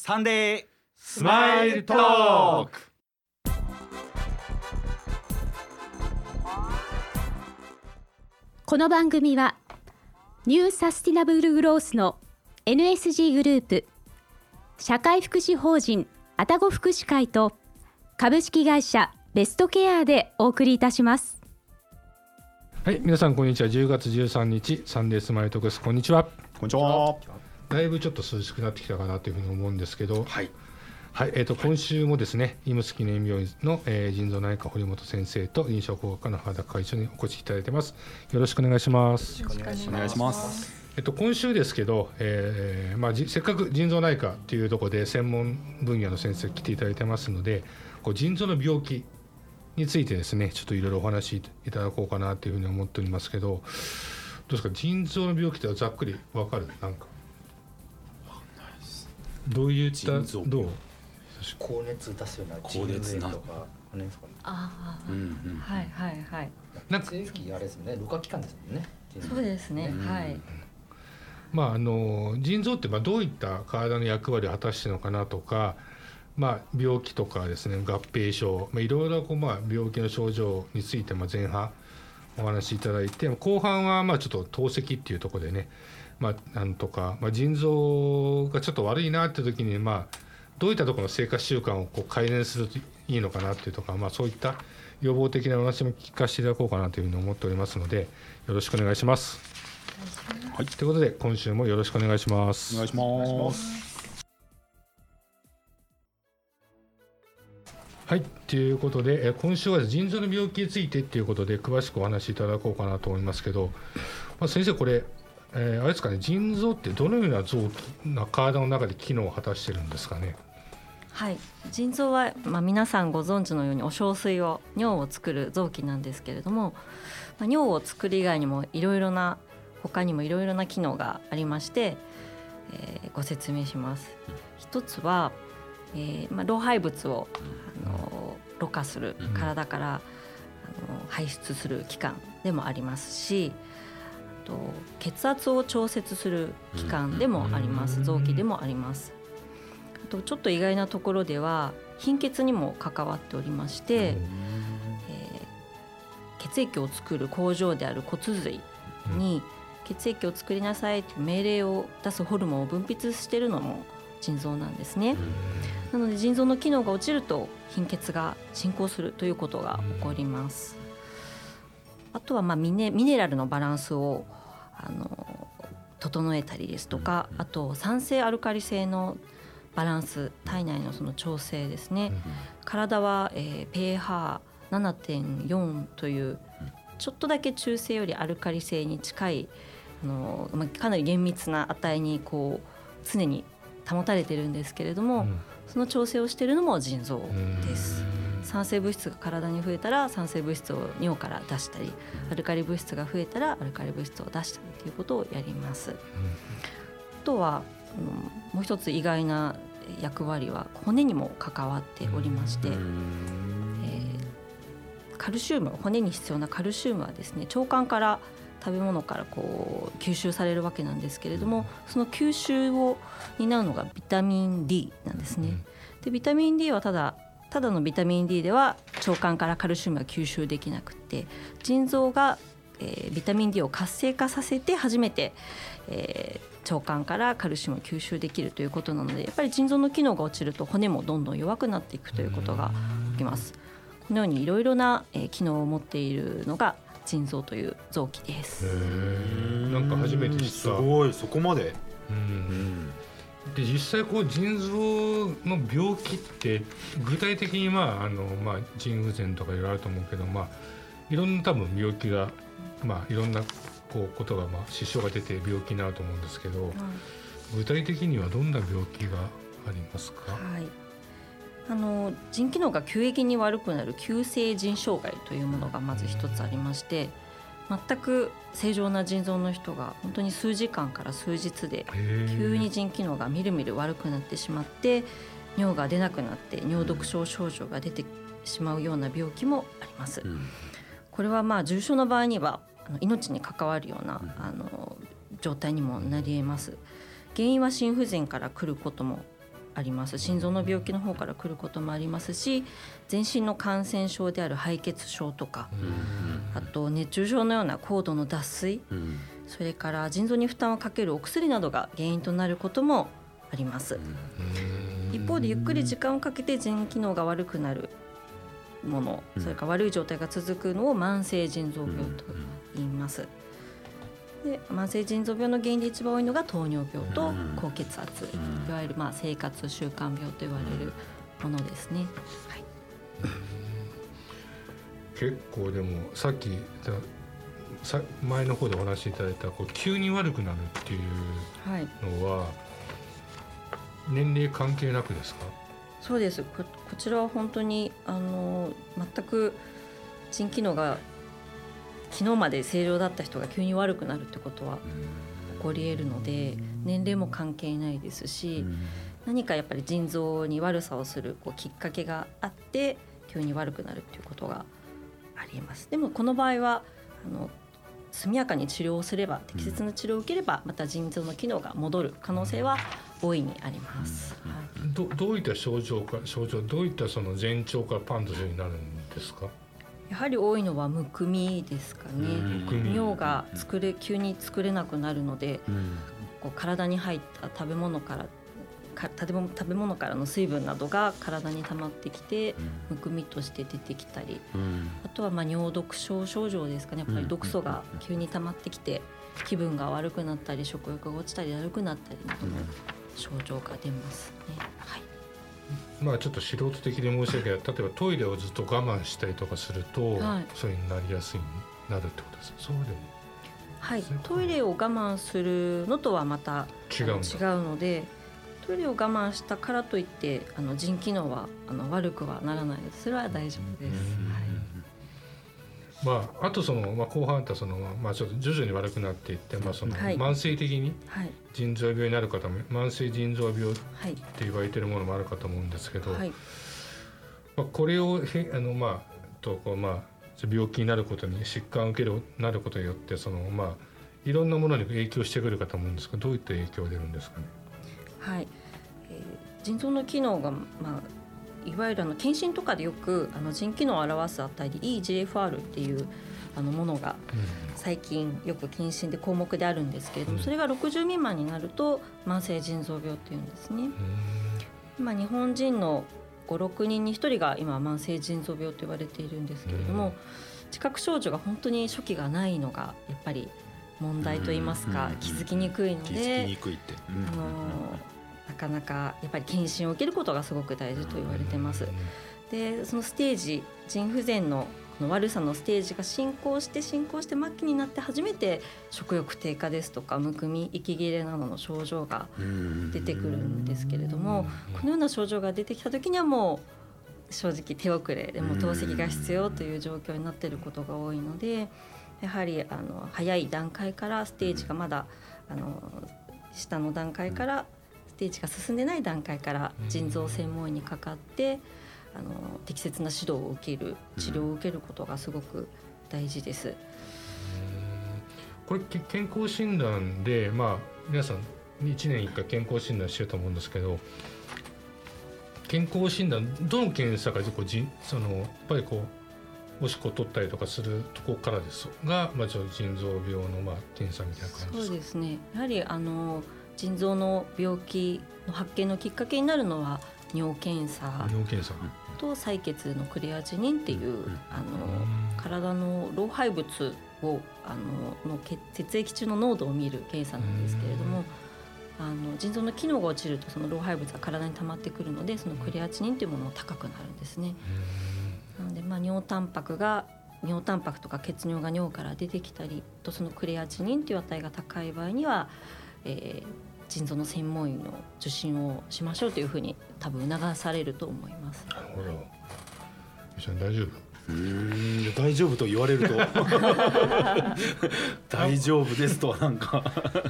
サンデースマイルトーク。 この番組はニューサスティナブルグロースの NSG グループ、社会福祉法人愛宕福祉会と株式会社ベストケアでお送りいたします。 はい、皆さんこんにちは。10月13日サンデースマイルトークです。こんにちは。 こんにちは。 だいぶちょっと涼しくなってきたかなというふうに思うんですけど、 はいはい、今週もですね、イムス記念病院の、腎臓内科堀本先生と臨床工学科の原田会長にお越しいただいてます。よろしくお願いします。 よろしくお願いします。 今週ですけど、せっかく腎臓内科っていうところで専門分野の先生来ていただいてますので、こう腎臓の病気についてですね、ちょっといろいろお話しいただこうかなというふうに思っておりますけど、どうですか、腎臓の病気ってざっくり分かる？なんかどういったどう高熱出すような高熱なとかですかね。 はいはいはい。 なんか血液あれですもんね、ろ過器官ですもんね。 そうですね。はい。 腎臓ってどういった体の役割を果たしているのかなとか、病気とかですね、合併症、いろいろ病気の症状について前半お話しいただいて、後半はちょっと透析っていうところでね、なんとか、腎臓がちょっと悪いなって時にどういったところの生活習慣を改善するといいのかなっていうとか、そういった予防的なお話も聞かせていただこうかなというふうに思っておりますので、よろしくお願いします。はい、ということで今週もよろしくお願いします。 お願いします。 はい、ということで今週は腎臓の病気についてということで詳しくお話しいただこうかなと思いますけど、先生これ、あれですかね、腎臓ってどのような臓器な体の中で機能を果たしてるんですかね。 はい、腎臓は、皆さんご存知のようにお小水を尿を作る臓器なんですけれども、尿を作る以外にも他にもいろいろな機能がありまして、ご説明します。一つは、老廃物をろ過する、体から排出する器官でもありますし、血圧を調節する器官でもあります。臓器でもあります。あとちょっと意外なところでは貧血にも関わっておりまして、血液を作る工場である骨髄に血液を作りなさいという命令を出すホルモンを分泌しているのも腎臓なんですね。なので腎臓の機能が落ちると貧血が進行するということが起こります。あとはミネラルのバランスを整えたりですとか、あと酸性アルカリ性のバランス、体内のその調整ですね。体は、pH7.4 というちょっとだけ中性よりアルカリ性に近いかなり厳密な値に常に保たれているんですけれども、その調整をしているのも腎臓です。酸性物質が体に増えたら酸性物質を尿から出したり、アルカリ物質が増えたらアルカリ物質を出したりということをやります。あとはもう一つ意外な役割は骨にも関わっておりまして、カルシウム、骨に必要なカルシウムはですね、腸管から食べ物から吸収されるわけなんですけれども、その吸収を担うのがビタミン D なんですね。でビタミン D はただのビタミン D では腸管からカルシウムが吸収できなくて、腎臓が、ビタミン D を活性化させて初めて、腸管からカルシウムを吸収できるということなので、やっぱり腎臓の機能が落ちると骨もどんどん弱くなっていくということが起きます。このようにいろいろな、機能を持っているのが腎臓という臓器です。 なんか初めて知った。 すごい、そこまで。 で実際腎臓の病気って具体的に腎不全とかいろいろあると思うけど、いろんな多分病気が、いろんなことが支障が出て病気になると思うんですけど、具体的にはどんな病気がありますか？ 腎機能が急激に悪くなる急性腎障害というものがまず一つありまして、全く正常な腎臓の人が本当に数時間から数日で急に腎機能がみるみる悪くなってしまって、尿が出なくなって尿毒症症状が出てしまうような病気もあります。これは重症の場合には命に関わるような状態にもなり得ます。原因は心不全から来ることもあります。心臓の病気の方から来ることもありますし、全身の感染症である敗血症とか、あと熱中症のような高度の脱水、それから腎臓に負担をかけるお薬などが原因となることもあります。一方でゆっくり時間をかけて腎機能が悪くなるもの、それから悪い状態が続くのを慢性腎臓病と言います。で慢性腎臓病の原因で一番多いのが糖尿病と高血圧、いわゆる生活習慣病と言われるものですね。はい、 結構でもさっき前の方でお話しいただいた急に悪くなるっていうのは、年齢関係なくですか？ そうです。こちらは本当に全く腎機能が昨日まで正常だった人が急に悪くなるってことは起こり得るので、年齢も関係ないですし、何かやっぱり腎臓に悪さをするきっかけがあって急に悪くなるっていうことがあります。でもこの場合は速やかに治療をすれば、適切な治療を受ければまた腎臓の機能が戻る可能性は大いにあります。 どういった症状どういったその前兆からパンというようになるんですか？ やはり多いのはむくみですかね。尿が急に作れなくなるので、体に入った食べ物からの水分などが体に溜まってきてむくみとして出てきたり、あとは尿毒症症状ですかね。やっぱり毒素が急に溜まってきて気分が悪くなったり食欲が落ちたりだるくなったりなどの症状が出ますね。はい、 ちょっと素人的に申し訳ない。例えばトイレをずっと我慢したりとかすると、そういうになりやすいなるってことですか？そうでも、 はい、トイレを我慢するのとはまた違うので、トイレを我慢したからといって腎機能は悪くはならないです。それは大丈夫です。 あと後半ってちょっと徐々に悪くなっていって、慢性的に腎臓病になる方も、慢性腎臓病って言われているものもあるかと思うんですけど、これを病気になることに、疾患を受けるなることによっていろんなものに影響してくるかと思うんですが、どういった影響が出るんですかね？ はい、腎臓の機能が、いわゆる検診とかでよく腎機能を表す値で eGFR っていうものが最近よく検診で項目であるんですけれども、それが60未満になると慢性腎臓病っていうんですね。今日本人の5、6人に1人が今慢性腎臓病と言われているんですけれども、自覚症状が本当に初期がないのがやっぱり問題といいますか、気づきにくいので、なかなかやっぱり検診を受けることがすごく大事と言われてます。でそのステージ、腎不全の悪さのステージが進行して末期になって初めて食欲低下ですとかむくみ、息切れなどの症状が出てくるんですけれども、このような症状が出てきた時にはもう正直手遅れでも透析が必要という状況になっていることが多いので、やはり早い段階から、ステージがまだ下の段階から、ステージが進んでない段階から腎臓専門医にかかって適切な指導を受ける、治療を受けることがすごく大事です。 これ健康診断で、皆さん1年1回健康診断してると思うんですけど、健康診断どの検査かやっぱりおしっこ取ったりとかするとこからですが、腎臓病の検査みたいな感じですか？ そうですね。やはり腎臓の病気の発見のきっかけになるのは尿検査と採血のクレアチニンっていう体の老廃物をの血液中の濃度を見る検査なんですけれども、腎臓の機能が落ちるとその老廃物が体に溜まってくるので、そのクレアチニンというものが高くなるんですね。なので尿タンパクとか血尿が尿から出てきたりと、そのクレアチニンという値が高い場合には、腎臓の専門医の受診をしましょうというふうに多分促されると思います。 なるほど。みちゃん大丈夫？ 大丈夫と言われると大丈夫ですとはなんか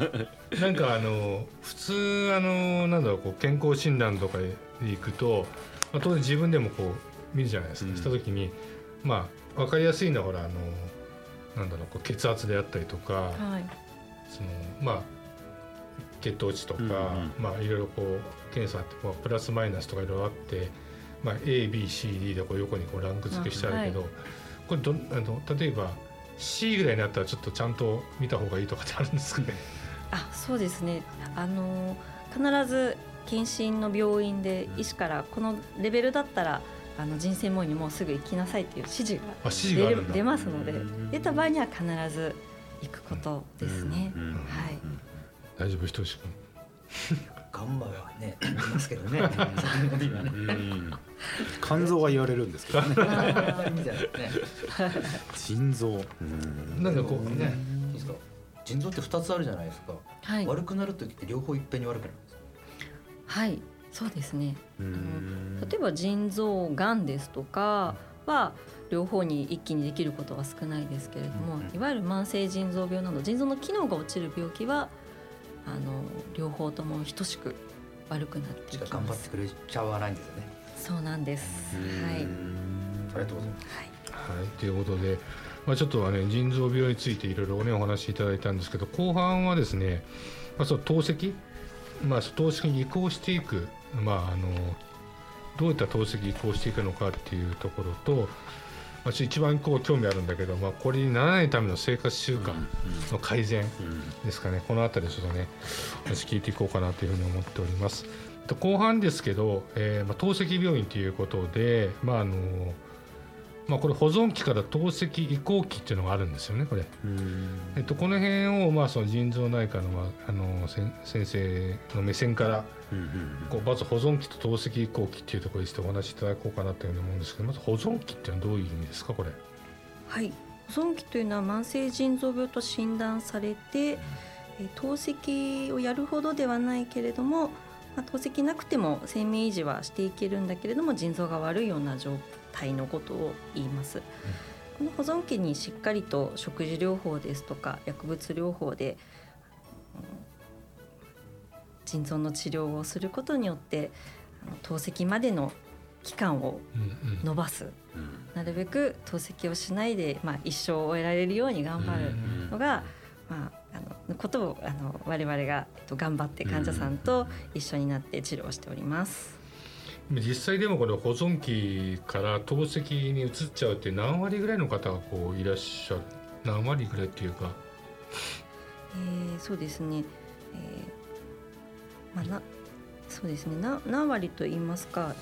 普通健康診断とかで行くと、当然自分でも見るじゃないですか。した時に分かりやすいのは血圧であったりとか、 血糖値とか、まあいろいろこう検査ってプラスマイナスとかいろいろあって、まあ、A、B、C、D でこう横にこうランク付けしてあるけど、これ例えば C ぐらいになったらちょっとちゃんと見た方がいいとかってあるんですかね。 そうですね。必ず検診の病院で医師からこのレベルだったら腎専門医にもうすぐ行きなさいっていう指示が出ますので、出た場合には必ず行くことですね。はい。 大丈夫、ひとし君。 ガンマはね言いますけどね。 肝臓は言われるんですけどね。 みたいなね。 腎臓。 なんかこうね。 いいですか。腎臓って2つあるじゃないですか。 はい。 悪くなるときって両方いっぺんに悪くなるんですか。 はい、そうですね。例えば腎臓がんですとかは両方に一気にできることは少ないですけれども、いわゆる慢性腎臓病など腎臓の機能が落ちる病気は両方とも等しく悪くなっていきます。 頑張ってくれちゃわないんですよね。 そうなんです。はい。ありがとうございます。 はい、ということで、まあ、ちょっとはね腎臓病についていろいろねお話しいただいたんですけど、後半はですね、まあ、その透析、まあ、透析に移行していく、まあ、どういった透析に移行していくのかっていうところと、まあ、一番こう興味あるんだけど、まあ、これにならないための生活習慣の改善ですかね、このあたりちょっとね話聞いていこうかなというふうに思っております。後半ですけど、まあ、透析病院ということで、まあまあ、これ保存期から透析移行期っていうのがあるんですよね、これ。この辺をまあその腎臓内科の先生の目線からこうまず保存期と透析移行期っていうところにしてお話しいただこうかなというふうに思うんですけど、まず保存期っていうのはどういう意味ですか、これ。 はい、保存期というのは慢性腎臓病と診断されて、透析をやるほどではないけれども、まあ、透析なくても生命維持はしていけるんだけれども腎臓が悪いような状態のことを言います。この保存期にしっかりと食事療法ですとか薬物療法で腎臓の治療をすることによって透析までの期間を延ばす、なるべく透析をしないで、まあ、一生を終えられるように頑張るのが、まあ、ことを我々が頑張って患者さんと一緒になって治療をしております。 実際でもこれ保存期から透析に移っちゃうって何割ぐらいの方がこういらっしゃる？何割ぐらいっていうか、 そうですね、まあ、そうですね、何割と言いますか、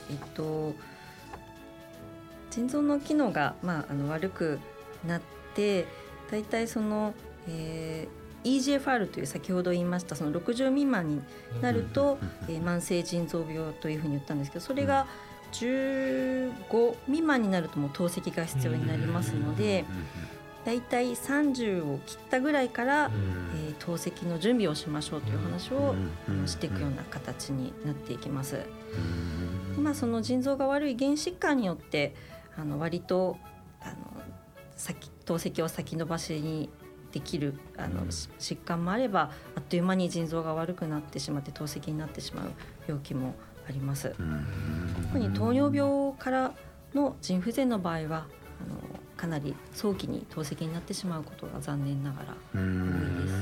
腎臓の機能が、まあ、悪くなってだいたいその、EGFR という先ほど言いましたその60未満になると、慢性腎臓病というふうに言ったんですけど、それが15未満になるともう透析が必要になりますので、だいたい30を切ったぐらいから、透析の準備をしましょうという話をしていくような形になっていきます。まあ、その腎臓が悪い原疾患によって割と透析を先延ばしにできる疾患もあれば、あっという間に腎臓が悪くなってしまって透析になってしまう病気もあります。特に糖尿病からの腎不全の場合はかなり早期に透析になってしまうことが残念ながら多いです。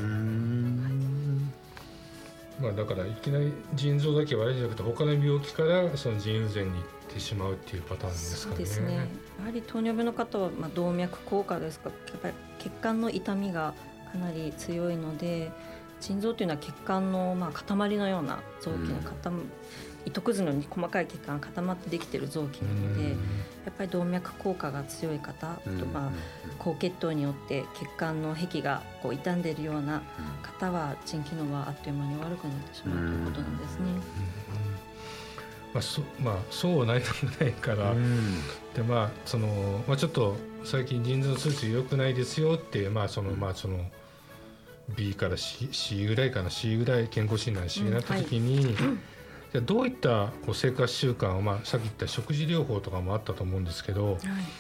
まあ、だからいきなり腎臓だけ悪いんじゃなくて他の病気からその腎不全にいってしまうっていうパターンですかね。 そうですね。やはり糖尿病の方は動脈硬化ですか、やっぱり血管の痛みがかなり強いので、腎臓というのは血管の塊のような臓器の糸くずのように細かい血管が固まってできている臓器なので、やっぱり動脈硬化が強い方と高血糖によって血管の壁がこう傷んでいるような方は腎機能はあっという間に悪くなってしまうということなんですね。 そうはないともないから、でちょっと最近腎臓の数値良くないですよって、その B から C ぐらいかな、 C ぐらい健康診断 C になった時に、じゃあどういったこう生活習慣を、さっき言った食事療法とかもあったと思うんですけど、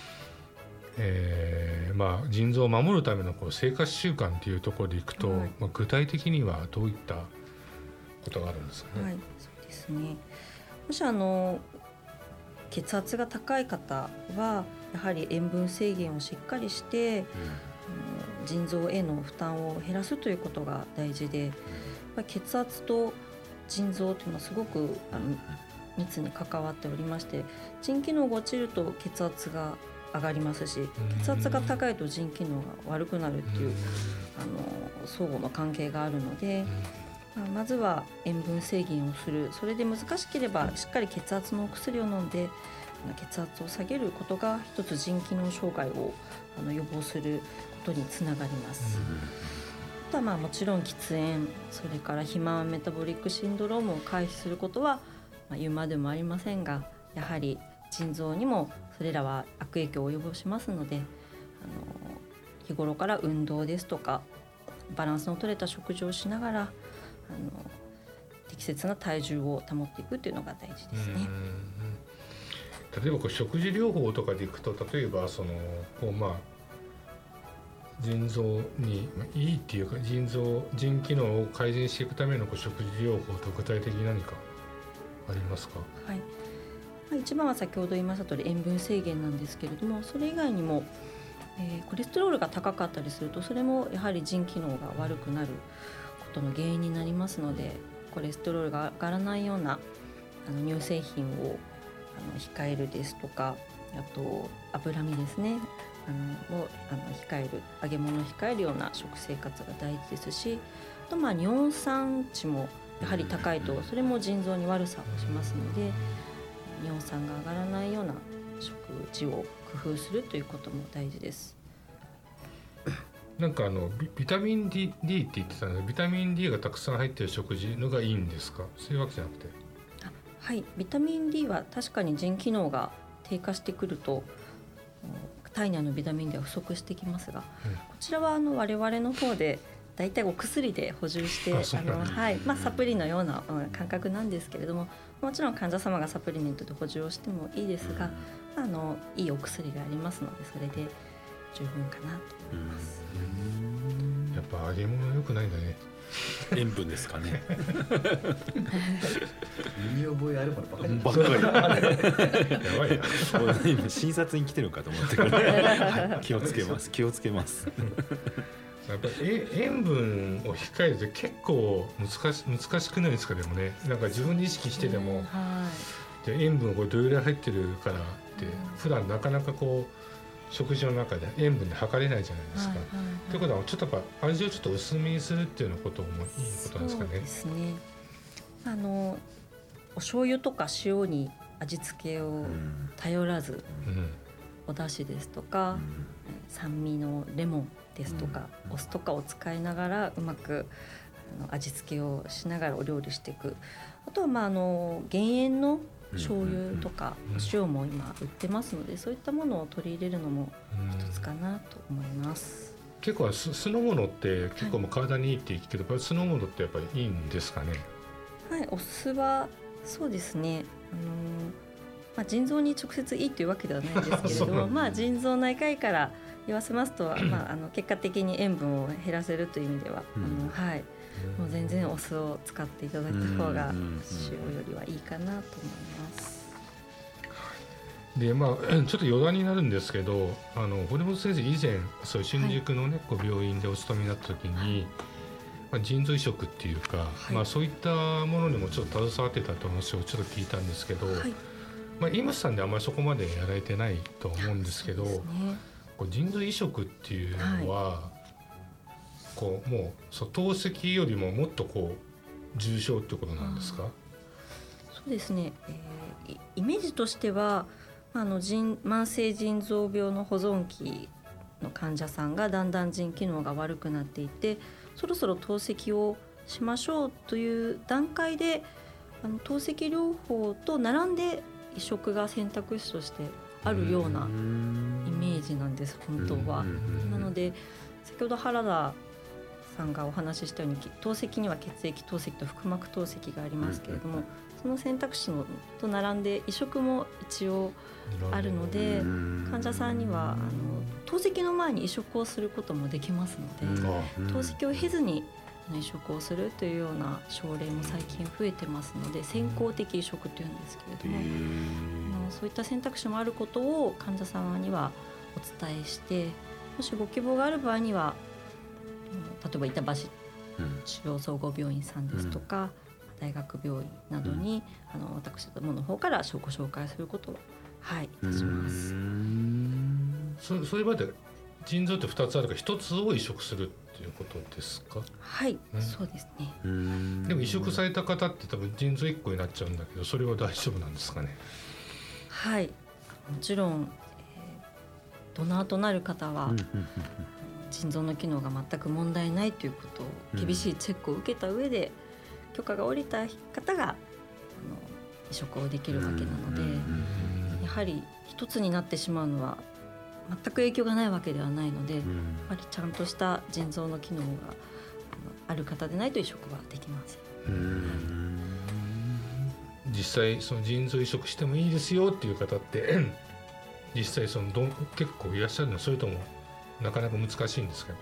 腎臓を守るためのこう生活習慣っていうところでいくと、具体的にはどういったことがあるんですかね。 そうですね。もし血圧が高い方はやはり塩分制限をしっかりして、腎臓への負担を減らすということが大事で、 ぱり血圧と腎臓というのはすごく密に関わっておりまして、腎機能が落ちると血圧が上がりますし、血圧が高いと腎機能が悪くなるっていう相互の関係があるので、まずは塩分制限をする。それで難しければしっかり血圧のお薬を飲んで血圧を下げることが一つ腎機能障害を予防することにつながります。あとはもちろん喫煙、それから肥満メタボリックシンドロームを回避することは言うまでもありませんが、やはり腎臓にもそれらは悪影響を及ぼしますので、日頃から運動ですとかバランスの取れた食事をしながら適切な体重を保っていくというのが大事ですね。 例えば食事療法とかでいくと、例えば腎臓にいいっていうか腎機能を改善していくための食事療法と具体的に何かありますか？ はい、一番は先ほど言いました通り塩分制限なんですけれども、それ以外にも、コレステロールが高かったりすると、それもやはり腎機能が悪くなることの原因になりますので、コレステロールが上がらないような乳製品を控えるですとか、あと脂身ですねを控える、揚げ物を控えるような食生活が大事ですし、あと尿酸値もやはり高いとそれも腎臓に悪さをしますので、尿酸が上がらないような食事を工夫するということも大事です。 なんかビタミン D って言ってたので、ビタミン D がたくさん入っている食事のがいいんですか？そういうわけじゃなくて。 はい、ビタミン D は確かに腎機能が低下してくると体内のビタミン D は不足してきますが、こちらは我々の方でだいたいお薬で補充してサプリのような感覚なんですけれども、もちろん患者様がサプリメントで補充をしてもいいですが、いいお薬がありますので、それで十分かなと思います。 やっぱ揚げ物良くないんだね。 塩分ですかね。 身に覚えあるものばっかり。 やばいな。 今診察に来てるかと思ってはい、気をつけます。 やっぱり塩分を控えるって結構難しくないですか？でもね、なんか自分で意識してでも、じゃあ塩分これどれぐらい入ってるからって普段なかなか食事の中で塩分で測れないじゃないですか。ということはちょっとやっぱ味をちょっと薄めにするっていうようなこともいいことなんですかね。 そうですね。お醤油とか塩に味付けを頼らず、お出汁ですとか、酸味のレモンですとか、お酢とかを使いながらうまく味付けをしながらお料理していく。あとは減塩の醤油とか塩も今売ってますので、そういったものを取り入れるのも一つかなと思います。 結構酢の物って結構体にいいって言うけど、酢の物ってやっぱりいいんですかね？ はい、お酢はそうですね、腎臓に直接いいというわけではないですけれども腎臓内科医から言わせますと、結果的に塩分を減らせるという意味では、もう全然お酢を使っていただいた方が塩よりはいいかなと思います。 でちょっと余談になるんですけど、堀本先生以前そう新宿のね、病院でお勤めになった時に、腎臓移植っていうか、そういったものにもちょっと携わってたという話をちょっと聞いたんですけど、イムスさんであんまりそこまでやられてないと思うんですけど、腎臓移植っていうのは、もう透析よりももっと重症ってことなんですか？ そうですね、イメージとしては慢性腎臓病の保存期の患者さんがだんだん腎機能が悪くなっていて、そろそろ透析をしましょうという段階で透析療法と並んで移植が選択肢としてあるようなイメージなんです、本当は。なので先ほど原田さんがお話ししたように、透析には血液透析と腹膜透析がありますけれども、その選択肢と並んで移植も一応あるので、患者さんには透析の前に移植をすることもできますので、透析を経ずに移植をするというような症例も最近増えてますので、先行的移植というんですけれども、そういった選択肢もあることを患者様にはお伝えして、もしご希望がある場合には例えば板橋中央総合病院さんですとか、大学病院などに、私どもの方からご紹介することを、はい、いたします。 そういう場合で腎臓って2つあるから1つを移植するっていうことですか？ はい、そうですね。 でも移植された方って多分腎臓1個になっちゃうんだけど、それは大丈夫なんですかね？ はい、もちろん、ドナーとなる方は、腎臓の機能が全く問題ないということを厳しいチェックを受けた上で、許可が下りた方が移植をできるわけなので、やはり一つになってしまうのは全く影響がないわけではないので、やっぱりちゃんとした腎臓の機能がある方でないと移植はできません。 実際その腎臓移植してもいいですよっていう方って実際結構いらっしゃるの？それともなかなか難しいんですか？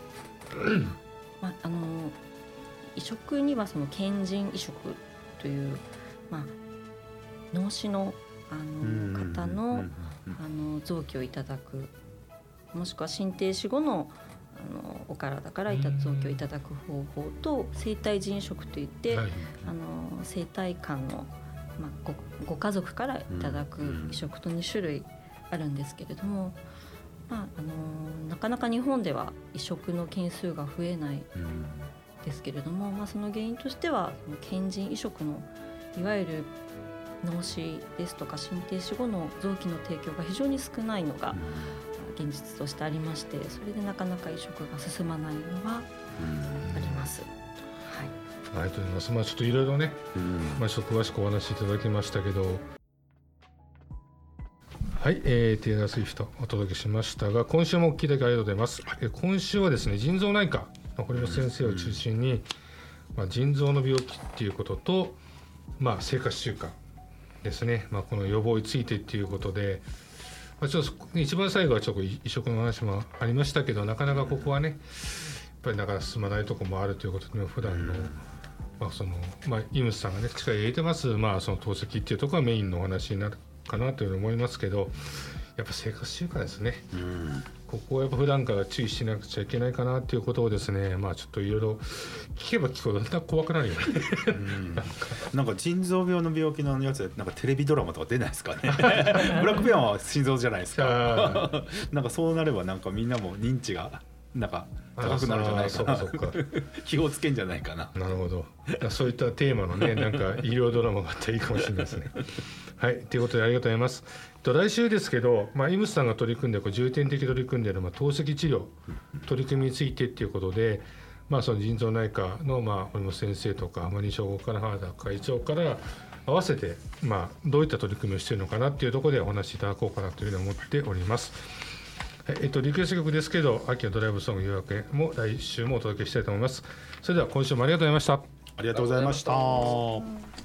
移植にはその献腎移植という、脳死の方の臓器をいただく、もしくは心停止後のお体から臓器をいただく方法と、生体腎移植といって、生体間の、ご家族からいただく移植と2種類あるんですけれども、なかなか日本では移植の件数が増えないですけれども、その原因としては献腎移植のいわゆる脳死ですとか心停止後の臓器の提供が非常に少ないのが現実としてありまして、それでなかなか移植が進まないのはあります。 ありがとうございます。ちょっといろいろね、ちょっと詳しくお話しいただきましたけど、はい、テイラー・スウィフトお届けしましたが、今週もお聞きいただきありがとうございます。今週はですね、腎臓内科の堀本先生を中心に、腎臓の病気っていうことと、生活習慣ですね、この予防についてっていうことで、ちょっと一番最後はちょっと移植の話もありましたけど、なかなかここはね、やっぱりなかなか進まないところもあるということで、普段の、イムスさんがね力入れてます、その透析っていうところがメインのお話になるかなというふうに思いますけど、やっぱ生活習慣ですね、ここはやっぱ普段から注意しなくちゃいけないかなということをですね、ちょっといろいろ聞けば聞くほどだんだん怖くなるよねなんか腎臓病の病気のやつでなんかテレビドラマとか出ないですかねブラックペアは心臓じゃないですかなんかそうなればなんかみんなも認知がなんか高くなるんじゃないかな気をつけんじゃないかな。 なるほど、そういったテーマのねなんか医療ドラマがあったらいいかもしれないですねはい、ということでありがとうございます。来週ですけど、イムスさんが取り組んで重点的に取り組んでいる透析治療取り組みについてっていうことで、その腎臓内科の堀本先生とか西岡原会長から合わせてどういった取り組みをしているのかなっていうところでお話しいただこうかなというふうに思っております。リクエスト曲ですけど、秋のドライブソング夜明けも来週もお届けしたいと思います。それでは今週もありがとうございました。 ありがとうございました。